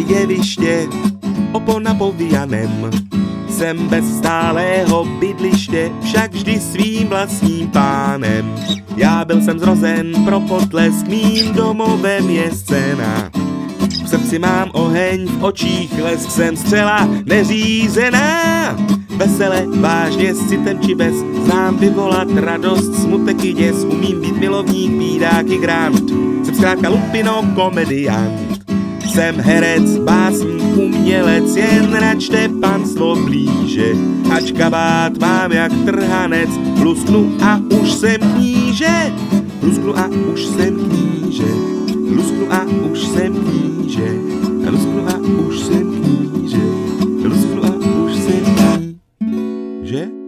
jeviště, opona povíjanem. Jsem bez stálého bydliště, však vždy svým vlastním pánem. Já byl jsem zrozen pro potlesk, mým domovem je scéna. V srdci mám oheň, v očích lesk, jsem střela neřízená. Vesele, vážně, s citem či bez, znám vyvolat radost, smutek i děs, umím být milovník, bídák i grant. Jsem zkrátka lupino komediant. Jsem herec, básník, umělec, jen račte panstvo blíže. Ač kabát mám jak trhanec, lusknu a už jsem kníže. Lusknu a už jsem kníže. Lusknu a už jsem kníže. Lusknu a už jsem kníže. Lusknu a už jsem kníže.